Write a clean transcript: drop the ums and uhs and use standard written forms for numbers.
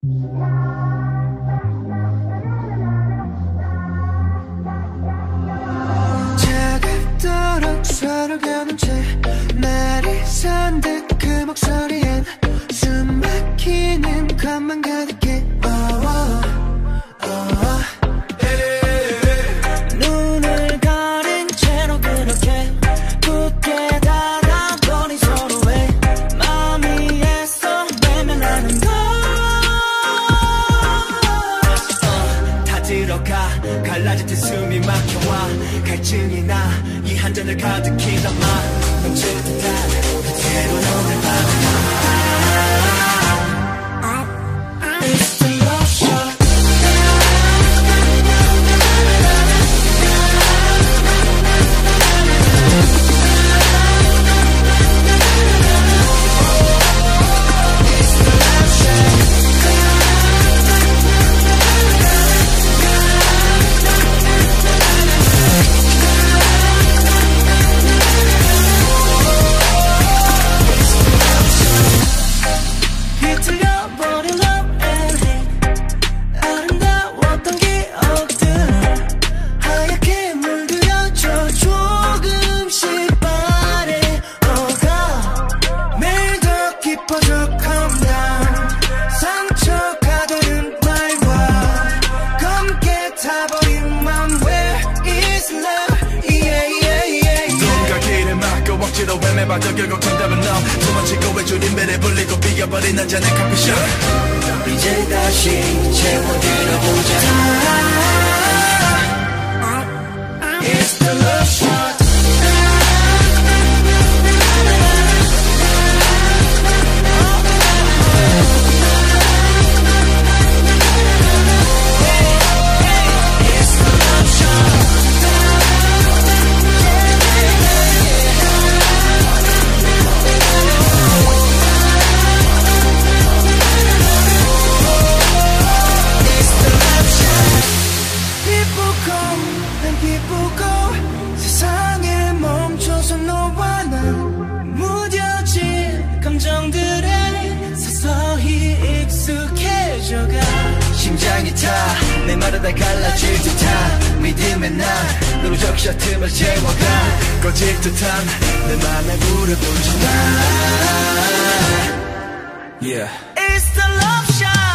차갑도록 서로 겨눈 채 날이 선듯 그 목소리엔 숨 막히는 것만 가득해. 눈을 가린 채로 그렇게 굳게 닫아버린 서로의 마음이 애써 외면하는 걸. 다 들어가 갈라질 때 숨이 막혀와 갈증이 나 이 한 잔을 가득히 담아 넘칠 듯한 새로운 오늘 밤. It's the love shot. 헤매봐도 결국 정답은 너. 도망치고 외줄인 배를 불리고 비겨버린 한 잔의 커피숍. 이제 다시 채워들어보자. It's the love shot. 기쁘고 세상에 멈춰서 너와 나 무뎌진 감정들에 서서히 익숙해져가. 심장이 타 메마르다 갈라질 듯한 믿음의 날 너로 적셔 틈을 채워가. 꺼질 듯한 내 맘에 불을 붙여 나. Yeah. It's the love shot.